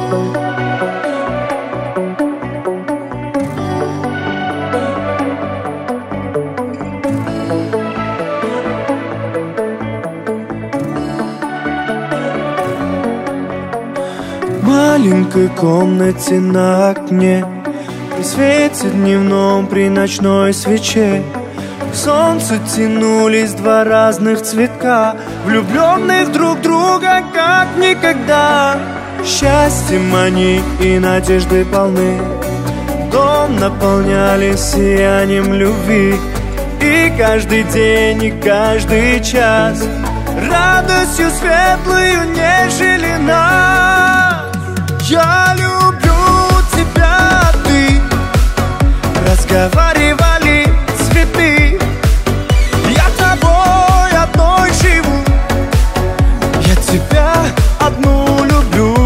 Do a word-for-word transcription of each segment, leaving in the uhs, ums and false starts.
В маленькой комнате на окне, при свете дневном, при ночной свече, к солнцу тянулись два разных цветка, влюбленных друг в друга как никогда. Счастьем они и надеждой полны, дом наполняли сиянием любви. И каждый день, и каждый час радостью светлую нежели нас. Я люблю тебя, ты, разговаривали цветы. Я тобой одной живу, я тебя одну люблю.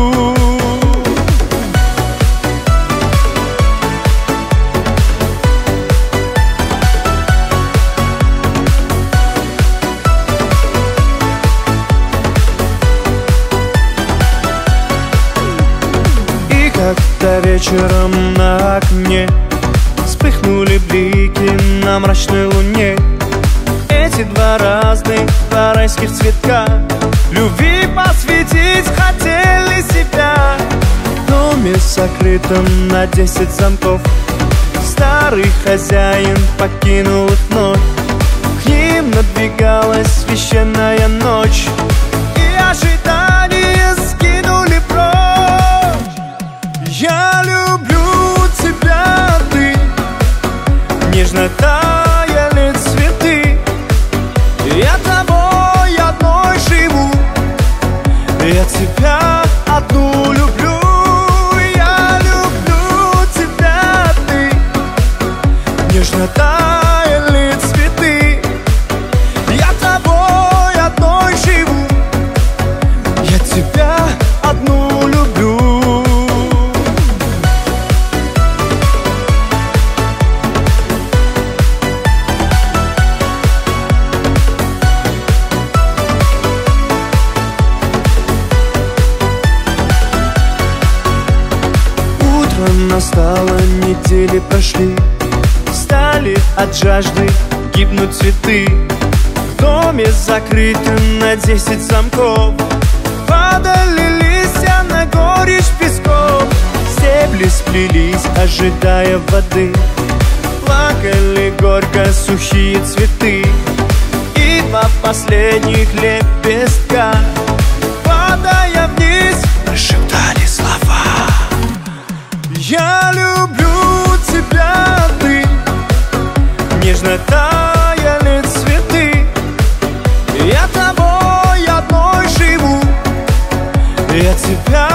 Как-то вечером на окне вспыхнули блики на мрачной луне. Эти два разных, два райских цветка любви посвятить хотели себя. В доме сокрытом на десять замков старый хозяин покинул их вновь. К ним надвигалась священная ночь, и ожидания скинули прочь. Я люблю тебя, ты, нежно таяли цветы. Я тобой одной живу, я тебя одну люблю. Я люблю тебя, ты, нежно таяли цветы. Я тобой одной живу, я тебя одну люблю. Настало, недели прошли, стали от жажды гибнуть цветы. В доме закрытым на десять замков падали листья на горечь песков. Стебли сплелись, ожидая воды, плакали горько сухие цветы. И два последних лепестка, падая вниз, прошептали слова. Я люблю тебя, ты, нежно таяли цветы. Я тобой одной живу, я тебя